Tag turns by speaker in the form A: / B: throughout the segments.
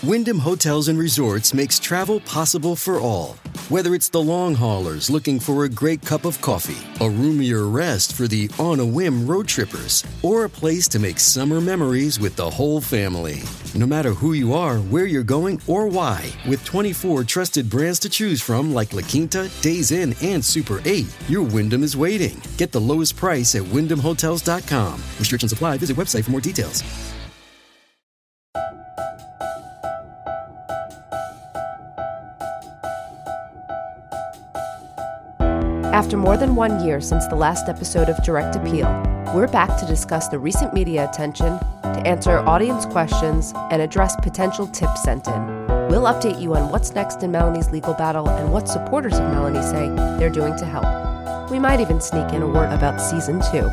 A: Wyndham Hotels and Resorts makes travel possible for all. Whether it's the long haulers looking for a great cup of coffee, a roomier rest for the on-a-whim road trippers, or a place to make summer memories with the whole family. No matter who you are, where you're going, or why, with 24 trusted brands to choose from like La Quinta, Days Inn, and Super 8, your Wyndham is waiting. Get the lowest price at WyndhamHotels.com. Restrictions apply. Visit website for more details.
B: After more than 1 year since the last episode of Direct Appeal, we're back to discuss the recent media attention, to answer audience questions, and address potential tips sent in. We'll update you on what's next in Melanie's legal battle and what supporters of Melanie say they're doing to help. We might even sneak in a word about Season 2.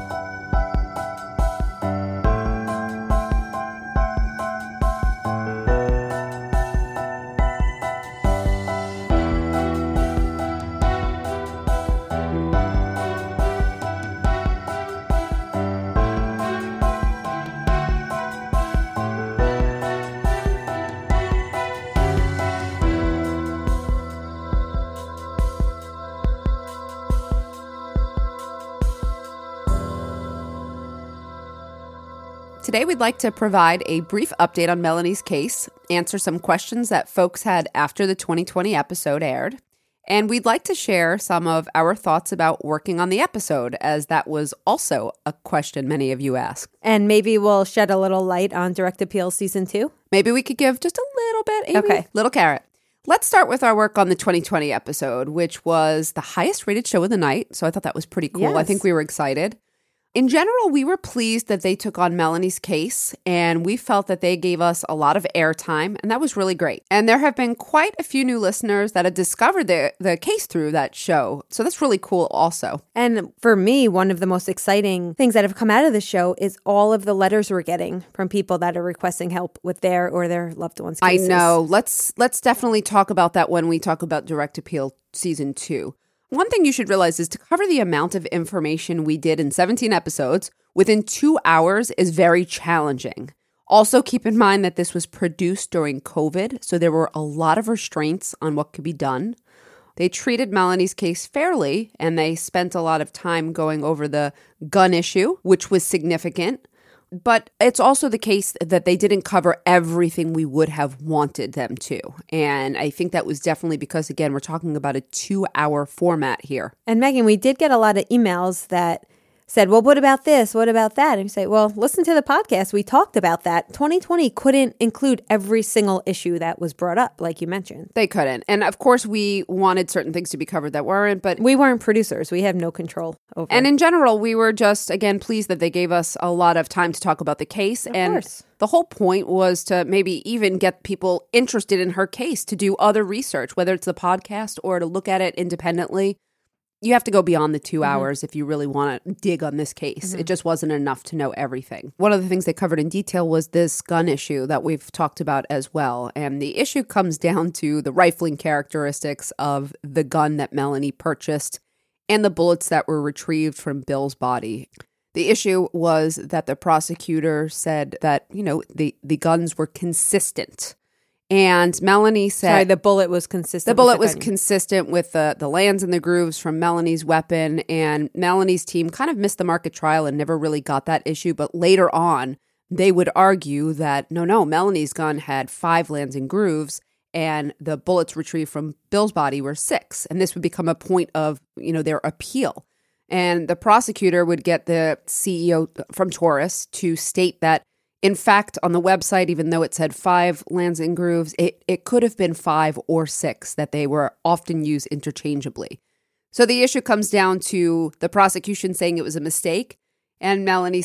B: Today, we'd like to provide a brief update on Melanie's case, answer some questions that folks had after the 2020 episode aired, and we'd like to share some of our thoughts about working on the episode, as that was also a question many of you asked.
C: And maybe we'll shed a little light on Direct Appeal Season 2?
B: Maybe we could give just a little bit, Amy.
C: Okay.
B: Little carrot. Let's start with our work on the 2020 episode, which was the highest rated show of the night, so I thought that was pretty cool.
C: Yes.
B: I think we were excited. In general, we were pleased that they took on Melanie's case, and we felt that they gave us a lot of airtime, and that was really great. And there have been quite a few new listeners that have discovered the case through that show, so that's really cool also.
C: And for me, one of the most exciting things that have come out of the show is all of the letters we're getting from people that are requesting help with their or their loved ones' cases.
B: I know. Let's definitely talk about that when we talk about Direct Appeal Season 2. One thing you should realize is to cover the amount of information we did in 17 episodes within 2 hours is very challenging. Also, keep in mind that this was produced during COVID, so there were a lot of restraints on what could be done. They treated Melanie's case fairly, and they spent a lot of time going over the gun issue, which was significant. But it's also the case that they didn't cover everything we would have wanted them to. And I think that was definitely because, again, we're talking about a 2-hour format here.
C: And Megan, we did get a lot of emails that said, well, what about this? What about that? And you say, well, listen to the podcast. We talked about that. 2020 couldn't include every single issue that was brought up, like you mentioned.
B: They couldn't. And of course, we wanted certain things to be covered that weren't, but
C: we weren't producers. We have no control over it.
B: And in general, we were just, again, pleased that they gave us a lot of time to talk about the case.
C: Of course.
B: The whole point was to maybe even get people interested in her case, to do other research, whether it's the podcast or to look at it independently. You have to go beyond the 2 hours if you really want to dig on this case. It just wasn't enough to know everything. One of the things they covered in detail was this gun issue that we've talked about as well. And the issue comes down to the rifling characteristics of the gun that Melanie purchased and the bullets that were retrieved from Bill's body. The issue was that the prosecutor said that, the guns were consistent. And Melanie said...
C: Sorry, the bullet was consistent.
B: The bullet was consistent with the lands and the grooves from Melanie's weapon. And Melanie's team kind of missed the mark at trial and never really got that issue. But later on, they would argue that, no, Melanie's gun had 5 lands and grooves, and the bullets retrieved from Bill's body were 6. And this would become a point of, their appeal. And the prosecutor would get the CEO from Taurus to state that, in fact, on the website, even though it said 5 lands and grooves, it could have been 5 or 6, that they were often used interchangeably. So the issue comes down to the prosecution saying it was a mistake, and Melanie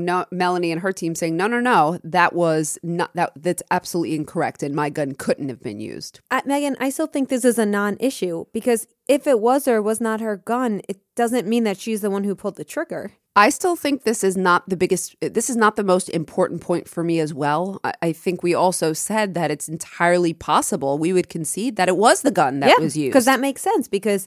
B: and her team saying, no, that's absolutely incorrect, and my gun couldn't have been used.
C: Megan, I still think this is a non-issue, because if it was or was not her gun, it doesn't mean that she's the one who pulled the trigger.
B: I still think this is not the most important point for me as well. I think we also said that it's entirely possible we would concede that it was the gun that was used.
C: Because that makes sense, because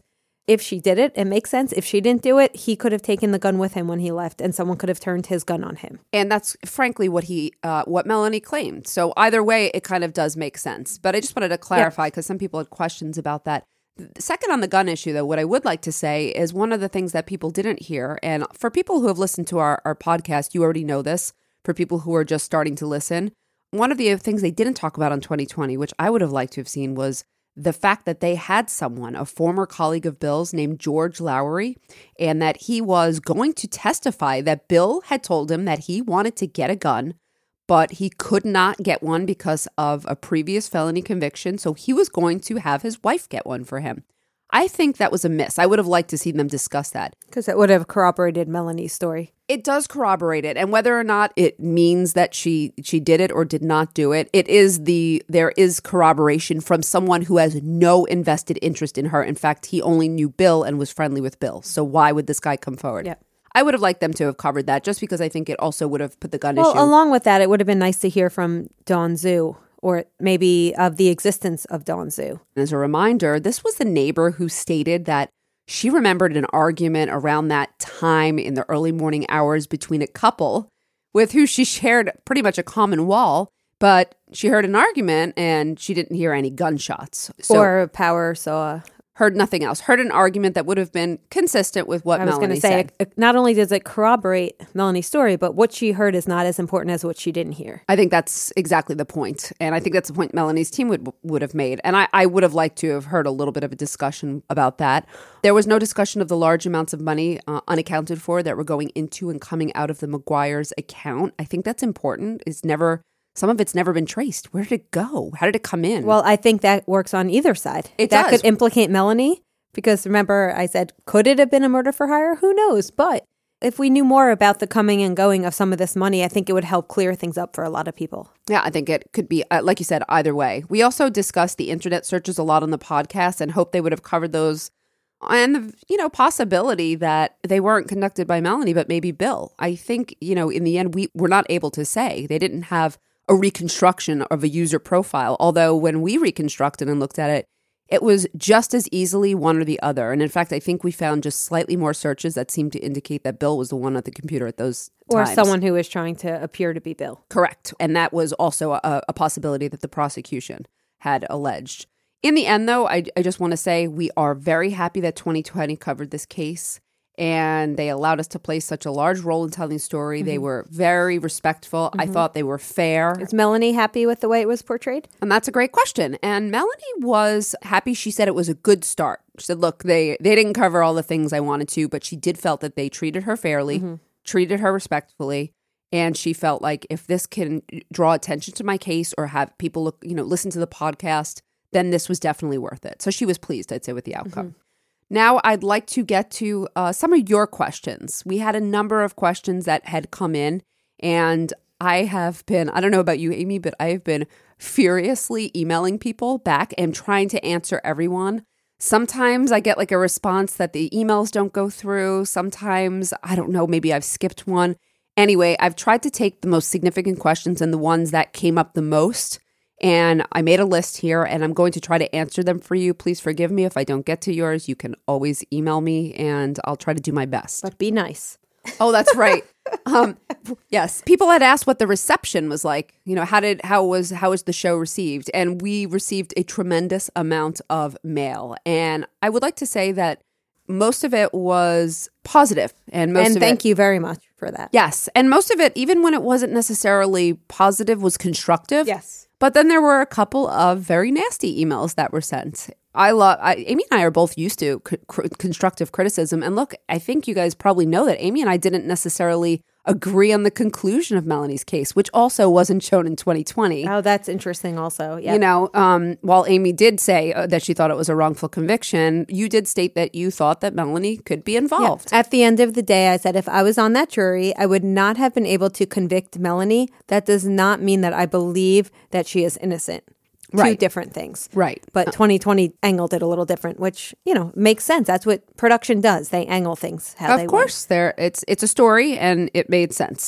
C: if she did it, it makes sense. If she didn't do it, he could have taken the gun with him when he left, and someone could have turned his gun on him.
B: And that's frankly what Melanie claimed. So either way, it kind of does make sense. But I just wanted to clarify because some people had questions about that. Second on the gun issue, though, what I would like to say is one of the things that people didn't hear, and for people who have listened to our podcast, you already know this. For people who are just starting to listen, one of the things they didn't talk about in 2020, which I would have liked to have seen, was the fact that they had someone, a former colleague of Bill's named George Lowry, and that he was going to testify that Bill had told him that he wanted to get a gun, but he could not get one because of a previous felony conviction. So he was going to have his wife get one for him. I think that was a miss. I would have liked to see them discuss that.
C: Because it would have corroborated Melanie's story.
B: It does corroborate it. And whether or not it means that she did it or did not do it, there is corroboration from someone who has no invested interest in her. In fact, he only knew Bill and was friendly with Bill. So why would this guy come forward?
C: Yeah.
B: I would have liked them to have covered that just because I think it also would have put the gun issue.
C: Well, along with that, it would have been nice to hear from Dawn Zhu, or maybe of the existence of Dawn Zhu.
B: As a reminder, this was the neighbor who stated that she remembered an argument around that time in the early morning hours between a couple with who she shared pretty much a common wall, but she heard an argument and she didn't hear any gunshots.
C: Or a power saw.
B: Heard nothing else. Heard an argument that would have been consistent with what Melanie said. I was going
C: to say, not only does it corroborate Melanie's story, but what she heard is not as important as what she didn't hear.
B: I think that's exactly the point. And I think that's the point Melanie's team would have made. And I would have liked to have heard a little bit of a discussion about that. There was no discussion of the large amounts of money unaccounted for that were going into and coming out of the McGuire's account. I think that's important. Some of it's never been traced. Where did it go? How did it come in?
C: Well, I think that works on either side. That could implicate Melanie, because remember I said, could it have been a murder for hire? Who knows? But if we knew more about the coming and going of some of this money, I think it would help clear things up for a lot of people.
B: Yeah, I think it could be, like you said, either way. We also discussed the internet searches a lot on the podcast and hope they would have covered those and the possibility that they weren't conducted by Melanie, but maybe Bill. I think, in the end, we were not able to say. They didn't have a reconstruction of a user profile. Although when we reconstructed and looked at it, it was just as easily one or the other. And in fact, I think we found just slightly more searches that seemed to indicate that Bill was the one at the computer at those times.
C: Or someone who was trying to appear to be Bill.
B: Correct. And that was also a possibility that the prosecution had alleged. In the end, though, I just want to say we are very happy that 2020 covered this case. And they allowed us to play such a large role in telling the story. Mm-hmm. They were very respectful. Mm-hmm. I thought they were fair.
C: Is Melanie happy with the way it was portrayed?
B: And that's a great question. And Melanie was happy. She said it was a good start. She said, look, they didn't cover all the things I wanted to, but she did felt that they treated her fairly, mm-hmm. treated her respectfully. And she felt like if this can draw attention to my case or have people look, listen to the podcast, then this was definitely worth it. So she was pleased, I'd say, with the outcome. Mm-hmm. Now, I'd like to get to some of your questions. We had a number of questions that had come in, and I don't know about you, Amy, but I have been furiously emailing people back and trying to answer everyone. Sometimes I get like a response that the emails don't go through. Sometimes, I don't know, maybe I've skipped one. Anyway, I've tried to take the most significant questions and the ones that came up the most. And I made a list here, and I'm going to try to answer them for you. Please forgive me if I don't get to yours. You can always email me, and I'll try to do my best.
C: But be nice.
B: Oh, that's right. Yes, people had asked what the reception was like. How was the show received? And we received a tremendous amount of mail, and I would like to say that most of it was positive, and
C: thank you very much for that.
B: Yes, and most of it, even when it wasn't necessarily positive, was constructive.
C: Yes.
B: But then there were a couple of very nasty emails that were sent. Amy and I are both used to constructive criticism. And look, I think you guys probably know that Amy and I didn't necessarily agree on the conclusion of Melanie's case, which also wasn't shown in 2020.
C: Oh, that's interesting also. Yeah.
B: While Amy did say that she thought it was a wrongful conviction, you did state that you thought that Melanie could be involved.
C: Yeah. At the end of the day, I said if I was on that jury, I would not have been able to convict Melanie. That does not mean that I believe that she is innocent.
B: Right.
C: Two different things.
B: Right.
C: But 2020 angled it a little different, which, makes sense. That's what production does. They angle things how they want.
B: Of course. It's a story, and it made sense. Mm-hmm.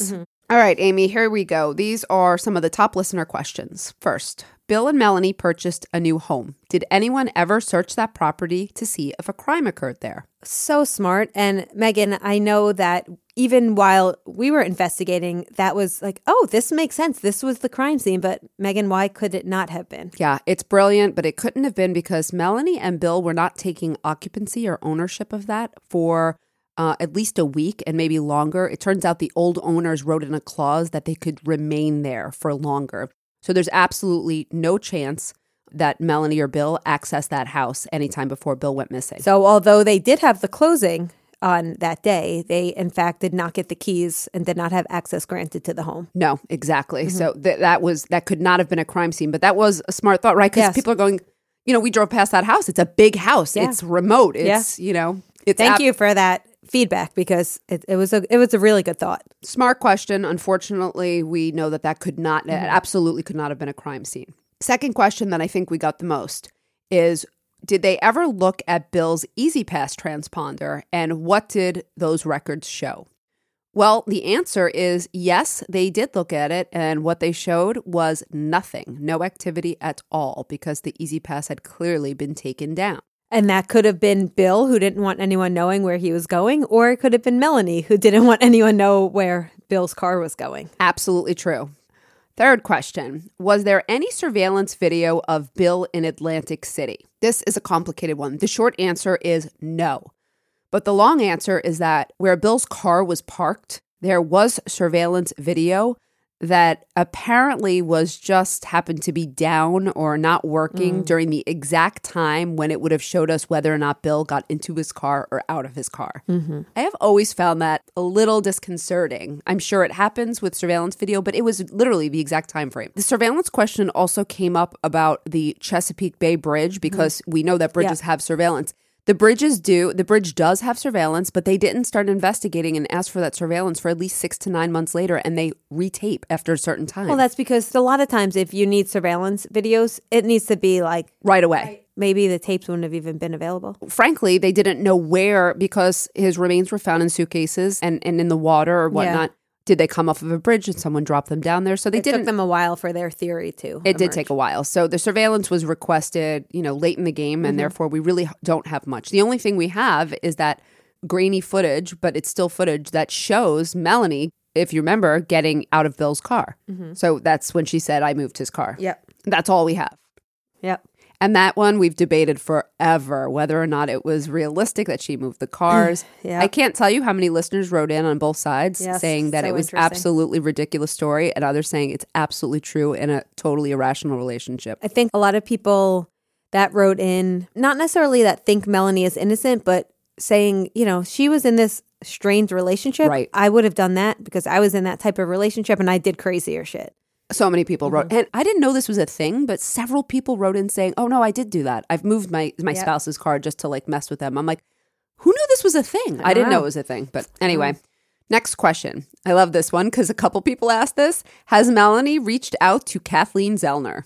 B: All right, Amy, here we go. These are some of the top listener questions. First, Bill and Melanie purchased a new home. Did anyone ever search that property to see if a crime occurred there?
C: So smart. And Megan, I know that even while we were investigating, that was like, oh, this makes sense. This was the crime scene. But Megan, why could it not have been?
B: Yeah, it's brilliant, but it couldn't have been because Melanie and Bill were not taking occupancy or ownership of that for at least a week and maybe longer. It turns out the old owners wrote in a clause that they could remain there for longer. So there's absolutely no chance that Melanie or Bill accessed that house anytime before Bill went missing.
C: So although they did have the closing on that day, they in fact did not get the keys and did not have access granted to the home.
B: No, exactly. So that could not have been a crime scene. But that was a smart thought, right? Because people are going, we drove past that house. It's a big house. Yeah. It's remote. It's, it's
C: Thank you for that feedback, because it was a really good thought.
B: Smart question. Unfortunately, we know that could not, absolutely could not have been a crime scene. Second question that I think we got the most is, did they ever look at Bill's E-ZPass transponder, and what did those records show? Well, the answer is yes, they did look at it, and what they showed was nothing, no activity at all, because the E-ZPass had clearly been taken down.
C: And that could have been Bill, who didn't want anyone knowing where he was going, or it could have been Melanie, who didn't want anyone know where Bill's car was going.
B: Absolutely true. Third question, was there any surveillance video of Bill in Atlantic City? This is a complicated one. The short answer is no. But the long answer is that where Bill's car was parked, there was surveillance video that apparently was just happened to be down or not working during the exact time when it would have showed us whether or not Bill got into his car or out of his car. I have always found that a little disconcerting. I'm sure it happens with surveillance video, but it was literally the exact time frame. The surveillance question also came up about the Chesapeake Bay Bridge, because we know that bridges have surveillance. The bridge does have surveillance, but they didn't start investigating and ask for that surveillance for at least 6 to 9 months later, and they retape after a certain time.
C: Well, that's because a lot of times if you need surveillance videos, it needs to be like
B: right away.
C: Maybe the tapes wouldn't have even been available.
B: Frankly, they didn't know where, because his remains were found in suitcases and in the water or whatnot. Did they come off of a bridge and someone dropped them down there? So it took
C: them a while for their theory to
B: It did take a while. So the surveillance was requested, late in the game, and therefore we really don't have much. The only thing we have is that grainy footage, but it's still footage that shows Melanie, if you remember, getting out of Bill's car. So that's when she said, I moved his car.
C: Yep.
B: That's all we have.
C: Yep.
B: And that one we've debated forever, whether or not it was realistic that she moved the cars. I can't tell you how many listeners wrote in on both sides saying that it was absolutely ridiculous story, and others saying it's absolutely true in a totally irrational relationship.
C: I think a lot of people that wrote in, not necessarily that think Melanie is innocent, but saying, she was in this strained relationship.
B: Right.
C: I would have done that because I was in that type of relationship and I did crazier shit.
B: So many people wrote, and I didn't know this was a thing, but several people wrote in saying, oh no, I did do that. I've moved my spouse's car just to mess with them. I'm like, who knew this was a thing? I didn't know it was a thing. But anyway, next question. I love this one because a couple people asked this. Has Melanie reached out to Kathleen Zellner?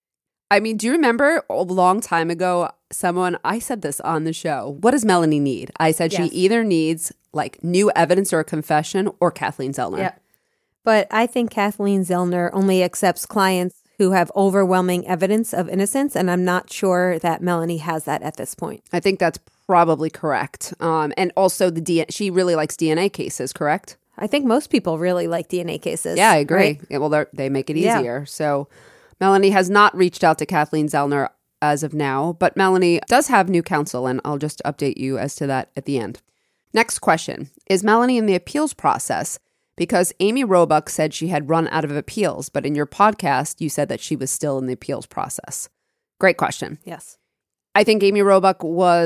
B: I mean, do you remember a long time ago, I said this on the show. What does Melanie need? I said she either needs new evidence or a confession or Kathleen Zellner.
C: Yeah. But I think Kathleen Zellner only accepts clients who have overwhelming evidence of innocence, and I'm not sure that Melanie has that at this point.
B: I think that's probably correct. And also she really likes DNA cases, correct?
C: I think most people really like DNA cases.
B: Yeah, I agree.
C: Right?
B: Yeah, well, they make it easier. So Melanie has not reached out to Kathleen Zellner as of now, but Melanie does have new counsel, and I'll just update you as to that at the end. Next question. Is Melanie in the appeals process? Because Amy Roebuck said she had run out of appeals, but in your podcast, you said that she was still in the appeals process. Great question.
C: Yes.
B: I think Amy Roebuck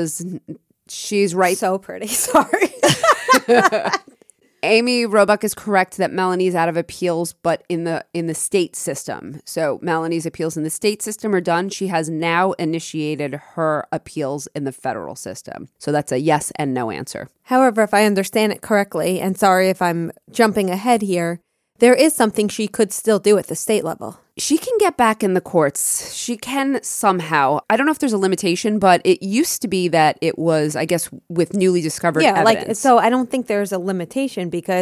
B: she's right.
C: So pretty. Sorry.
B: Amy Roebuck is correct that Melanie's out of appeals, but in the state system. So Melanie's appeals in the state system are done. She has now initiated her appeals in the federal system. So that's a yes and no answer.
C: However, if I understand it correctly, and sorry if I'm jumping ahead here, there is something she could still do at the state level.
B: She can get back in the courts. She can somehow. I don't know if there's a limitation, but it used to be that it was, I guess, with newly discovered evidence.
C: So I don't think there's a limitation because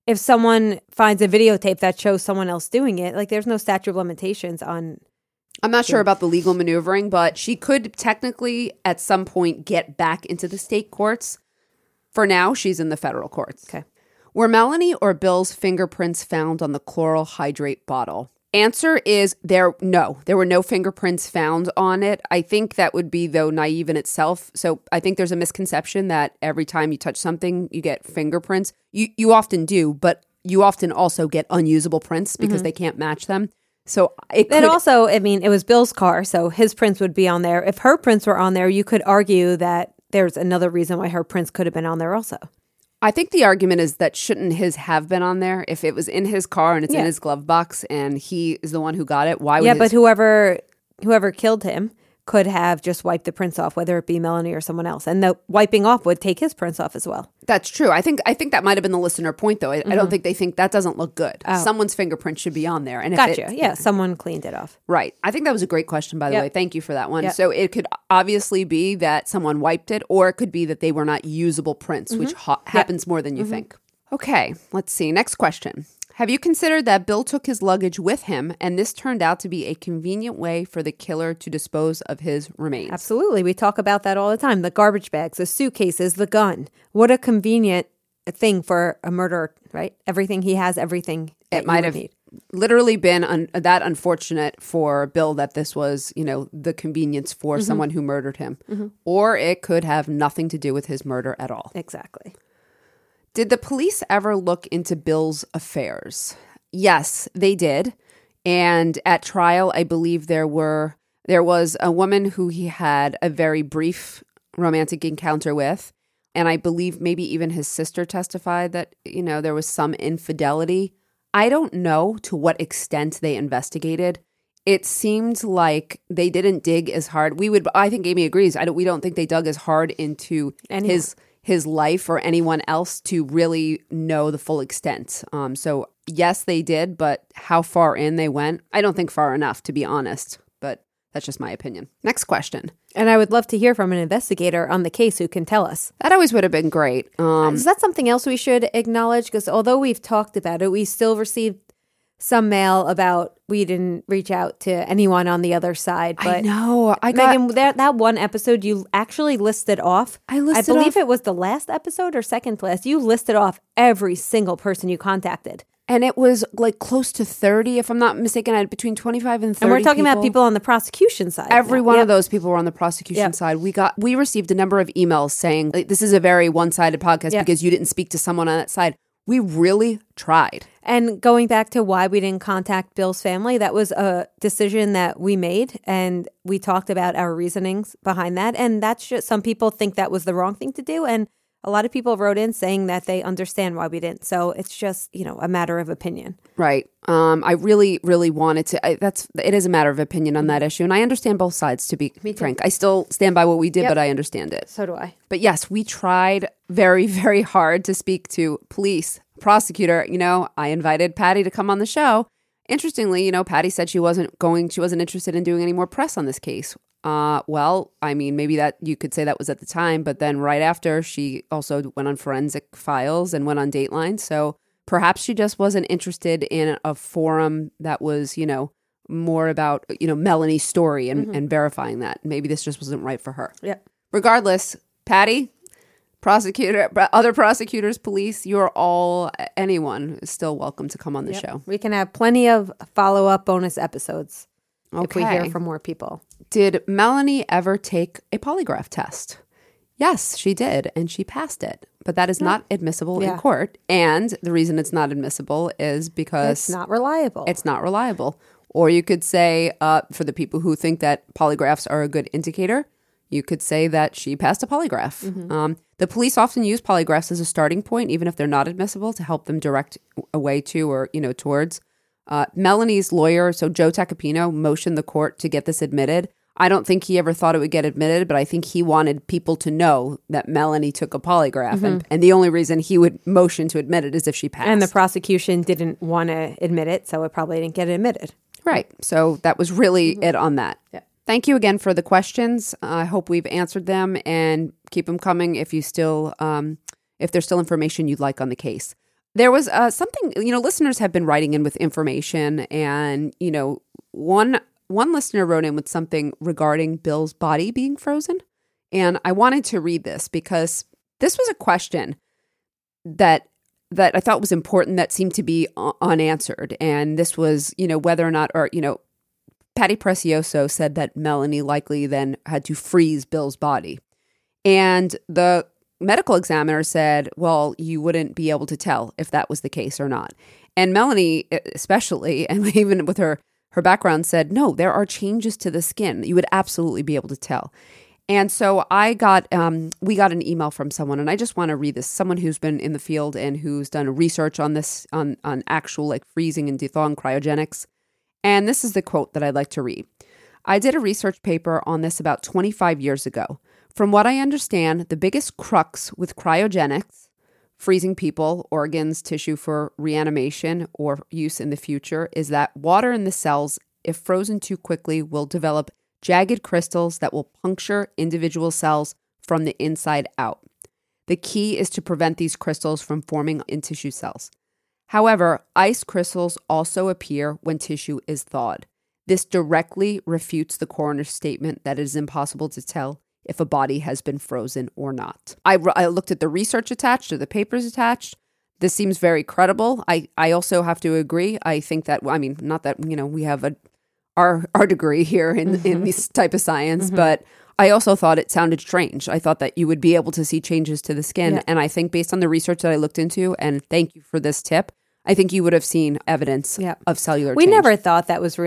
C: if someone finds a videotape that shows someone else doing it, like there's no statute of limitations on.
B: I'm not sure about the legal maneuvering, but she could technically at some point get back into the state courts. For now, she's in the federal courts.
C: Okay.
B: Were Melanie or Bill's fingerprints found on the chloral hydrate bottle? Answer is no. There were no fingerprints found on it. I think that would be, though, naive in itself. So I think there's a misconception that every time you touch something, you get fingerprints. You often do, but you often also get unusable prints because they can't match them. So it could...
C: And also, I mean, it was Bill's car, so his prints would be on there. If her prints were on there, you could argue that there's another reason why her prints could have been on there also.
B: I think the argument is that shouldn't his have been on there? If it was in his car and it's in his glove box and he is the one who got it, why would
C: but whoever killed him could have just wiped the prints off, whether it be Melanie or someone else. And the wiping off would take his prints off as well.
B: That's true. I think that might have been the listener point, though. I don't think they think that doesn't look good.
C: Oh.
B: Someone's fingerprint should be on there. And
C: Gotcha. Someone cleaned it off.
B: Right. I think that was a great question, by the way. Thank you for that one.
C: Yep.
B: So it could obviously be that someone wiped it, or it could be that they were not usable prints, which happens more than you think. Okay, let's see. Next question. Have you considered that Bill took his luggage with him and this turned out to be a convenient way for the killer to dispose of his remains?
C: Absolutely. We talk about that all the time. The garbage bags, the suitcases, the gun. What a convenient thing for a murderer, right? Everything he has, everything
B: it might have literally been that unfortunate for Bill that this was, the convenience for someone who murdered him. Or it could have nothing to do with his murder at all.
C: Exactly.
B: Did the police ever look into Bill's affairs? Yes, they did. And at trial, I believe there was a woman who he had a very brief romantic encounter with. And I believe maybe even his sister testified that, there was some infidelity. I don't know to what extent they investigated. It seemed like they didn't dig as hard. I think Amy agrees. We don't think they dug as hard into his life or anyone else to really know the full extent. So yes, they did, but how far in they went, I don't think far enough, to be honest. But that's just my opinion. Next question.
C: And I would love to hear from an investigator on the case who can tell us.
B: That always would have been great.
C: Is that something else we should acknowledge? Because although we've talked about it, we still received some mail about we didn't reach out to anyone on the other side. But
B: I know.
C: Megan, that one episode you actually listed off. I believe it was the last episode or second to last. You listed off every single person you contacted.
B: And it was like close to 30, if I'm not mistaken. I had between 25 and 30
C: And we're talking about people on the prosecution side.
B: Every one of those people were on the prosecution side. We received a number of emails saying, this is a very one-sided podcast because you didn't speak to someone on that side. We really tried.
C: And going back to why we didn't contact Bill's family, that was a decision that we made, and we talked about our reasonings behind that. And that's just, some people think that was the wrong thing to do, and a lot of people wrote in saying that they understand why we didn't. So it's just, a matter of opinion.
B: Right. I really, really wanted to. It is a matter of opinion on that issue, and I understand both sides. To be frank, I still stand by what we did, but I understand it.
C: So do I.
B: But yes, we tried very, very hard to speak to police, prosecutor. I invited Patty to come on the show. Interestingly, Patty said she wasn't interested in doing any more press on this case. Well, I mean, maybe that you could say that was at the time, but then right after she also went on Forensic Files and went on Dateline. So perhaps she just wasn't interested in a forum that was, more about, Melanie's story and verifying that. Maybe this just wasn't right for her.
C: Yeah.
B: Regardless, Patty, prosecutor, other prosecutors, police, anyone is still welcome to come on the show.
C: We can have plenty of follow-up bonus episodes if we hear from more people.
B: Did Melanie ever take a polygraph test? Yes, she did, and she passed it. But that is not admissible in court. And the reason it's not admissible is because
C: it's not reliable.
B: It's not reliable. Or you could say, for the people who think that polygraphs are a good indicator, you could say that she passed a polygraph. The police often use polygraphs as a starting point, even if they're not admissible, to help them direct a way to or, towards. Melanie's lawyer, so Joe Tacopino, motioned the court to get this admitted. I don't think he ever thought it would get admitted, but I think he wanted people to know that Melanie took a polygraph. And the only reason he would motion to admit it is if she passed.
C: And the prosecution didn't want to admit it, so it probably didn't get admitted.
B: Right. So that was really it on that.
C: Yeah.
B: Thank you again for the questions. I hope we've answered them, and keep them coming if you still, if there's still information you'd like on the case. There was something, listeners have been writing in with information, and, one listener wrote in with something regarding Bill's body being frozen. And I wanted to read this because this was a question that I thought was important that seemed to be unanswered. And this was, whether or not, Patty Precioso said that Melanie likely then had to freeze Bill's body. And the medical examiner said, well, you wouldn't be able to tell if that was the case or not. And Melanie, especially, and even with her background, said, no, there are changes to the skin. You would absolutely be able to tell. And so we got an email from someone, and I just want to read this. Someone who's been in the field and who's done research on this, on actual like freezing and thawing cryogenics. And this is the quote that I'd like to read. I did a research paper on this about 25 years ago. From what I understand, the biggest crux with cryogenics, freezing people, organs, tissue for reanimation or use in the future, is that water in the cells, if frozen too quickly, will develop jagged crystals that will puncture individual cells from the inside out. The key is to prevent these crystals from forming in tissue cells. However, ice crystals also appear when tissue is thawed. This directly refutes the coroner's statement that it is impossible to tell if a body has been frozen or not. I looked at the research attached or the papers attached. This seems very credible. I also have to agree. I think that, not that, we have our degree here in this type of science, but I also thought it sounded strange. I thought that you would be able to see changes to the skin. Yeah. And I think based on the research that I looked into, and thank you for this tip, I think you would have seen evidence of cellular change.
C: We never thought that was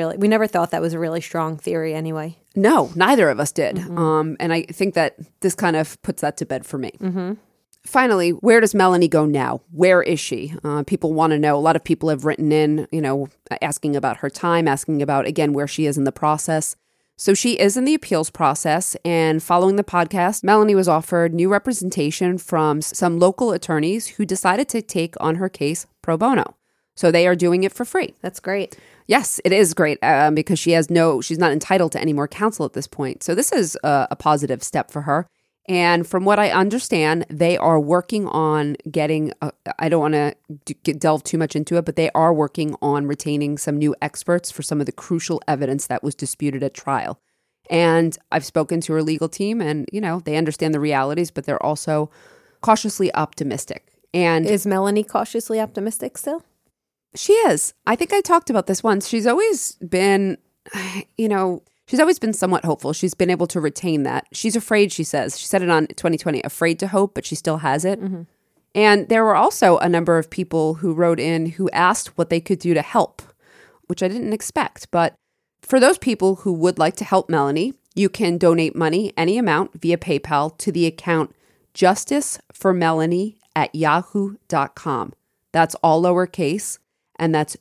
C: a really strong theory anyway.
B: No, neither of us did. And I think that this kind of puts that to bed for me. Finally, where does Melanie go now? Where is she? People want to know. A lot of people have written in, asking about her time, asking about, again, where she is in the process. So she is in the appeals process, and following the podcast, Melanie was offered new representation from some local attorneys who decided to take on her case pro bono. So they are doing it for free.
C: That's great.
B: Yes, it is great because she's not entitled to any more counsel at this point. So this is a positive step for her. And from what I understand, they are working on getting, I don't want to delve too much into it, but they are working on retaining some new experts for some of the crucial evidence that was disputed at trial. And I've spoken to her legal team and, they understand the realities, but they're also cautiously optimistic. And
C: is Melanie cautiously optimistic still?
B: She is. I think I talked about this once. She's always been, she's always been somewhat hopeful. She's been able to retain that. She's afraid, she says. She said it on 2020, afraid to hope, but she still has it. And there were also a number of people who wrote in who asked what they could do to help, which I didn't expect. But for those people who would like to help Melanie, you can donate money, any amount, via PayPal to the account justiceformelanie@yahoo.com. That's all lowercase, and that's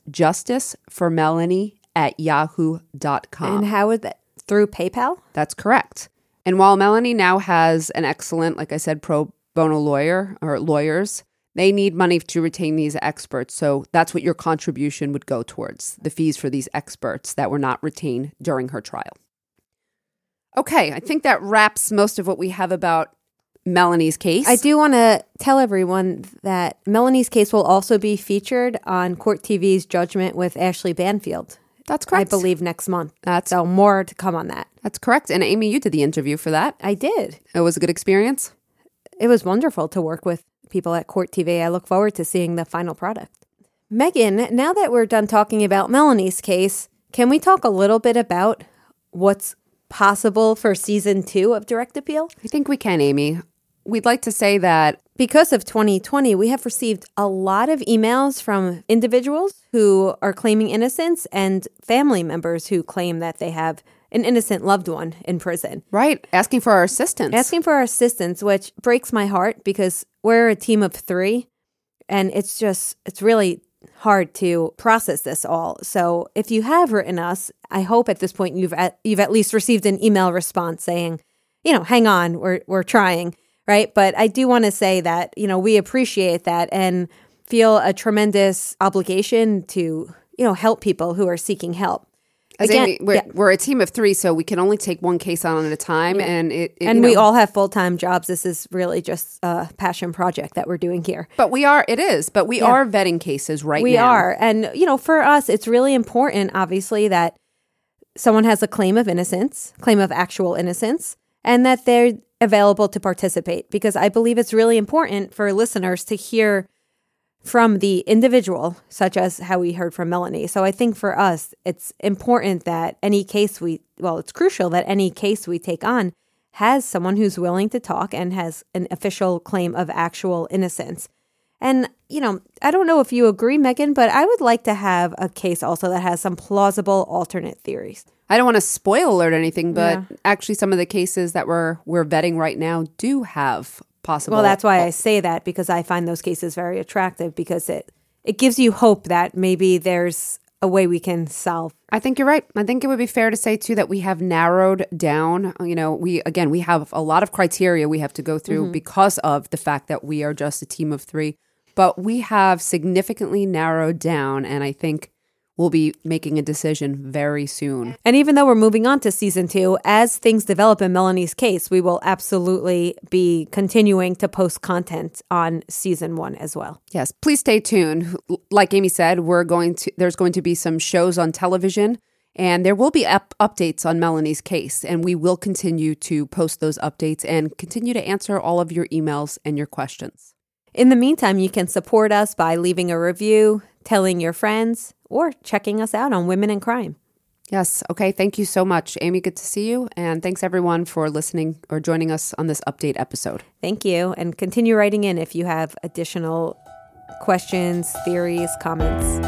B: justiceformelanie@yahoo.com.
C: And how is that? Through PayPal?
B: That's correct. And while Melanie now has an excellent, like I said, pro bono lawyer or lawyers, they need money to retain these experts. So that's what your contribution would go towards, the fees for these experts that were not retained during her trial. Okay, I think that wraps most of what we have about Melanie's case.
C: I do want to tell everyone that Melanie's case will also be featured on Court TV's Judgment with Ashley Banfield.
B: That's correct.
C: I believe next month. So more to come on that.
B: That's correct. And Amy, you did the interview for that.
C: I did.
B: It was a good experience?
C: It was wonderful to work with people at Court TV. I look forward to seeing the final product. Megan, now that we're done talking about Melanie's case, can we talk a little bit about what's possible for season 2 of Direct Appeal?
B: I think we can, Amy. We'd like to say that
C: because of 2020, we have received a lot of emails from individuals who are claiming innocence and family members who claim that they have an innocent loved one in prison.
B: Right. Asking for our assistance. Which breaks my heart because we're a team of 3 and it's really hard to process this all. So if you have written us, I hope at this point you've at least received an email response saying, hang on, we're trying. Right. But I do want to say that, we appreciate that and feel a tremendous obligation to, help people who are seeking help.
C: again,
B: we're a team of 3, so we can only take one case on at a time, and
C: we all have full-time jobs. This is really just a passion project that we're doing here.
B: But we are vetting cases now.
C: We are, and for us, it's really important, obviously, that someone has a claim of actual innocence, and that they're available to participate, because I believe it's really important for listeners to hear from the individual, such as how we heard from Melanie. So I think for us, it's important that it's crucial that any case we take on has someone who's willing to talk and has an official claim of actual innocence. And, I don't know if you agree, Megan, but I would like to have a case also that has some plausible alternate theories.
B: I don't want to spoil alert anything, but actually some of the cases that we're vetting right now do have possible.
C: Well, that's why I say that, because I find those cases very attractive, because it gives you hope that maybe there's a way we can solve.
B: I think you're right. I think it would be fair to say too that we have narrowed down, we have a lot of criteria we have to go through because of the fact that we are just a team of 3, but we have significantly narrowed down, and I think we'll be making a decision very soon.
C: And even though we're moving on to season 2, as things develop in Melanie's case, we will absolutely be continuing to post content on season 1 as well.
B: Yes, please stay tuned. Like Amy said, there's going to be some shows on television, and there will be updates on Melanie's case, and we will continue to post those updates and continue to answer all of your emails and your questions.
C: In the meantime, you can support us by leaving a review, telling your friends, or checking us out on Women in Crime.
B: Yes. Okay. Thank you so much, Amy. Good to see you. And thanks everyone for listening or joining us on this update episode.
C: Thank you. And continue writing in if you have additional questions, theories, comments.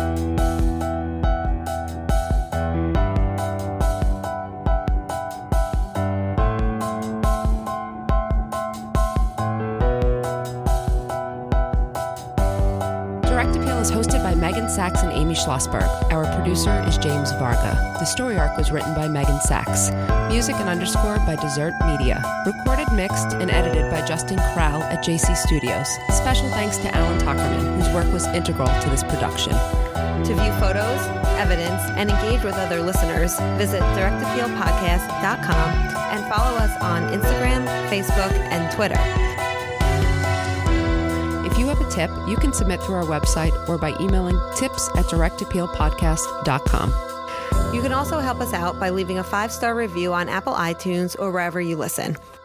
D: Direct Appeal is hosted by Megan Sachs and Amy Schlossberg. Our producer is James Varga. The story arc was written by Megan Sachs. Music and underscore by Desert Media. Recorded, mixed, and edited by Justin Krall at JC Studios. Special thanks to Alan Tuckerman, whose work was integral to this production.
C: To view photos, evidence, and engage with other listeners, visit directappealpodcast.com and follow us on Instagram, Facebook, and Twitter.
D: If you have a tip, you can submit through our website or by emailing tips@directappealpodcast.com.
C: You can also help us out by leaving a 5-star review on Apple iTunes or wherever you listen.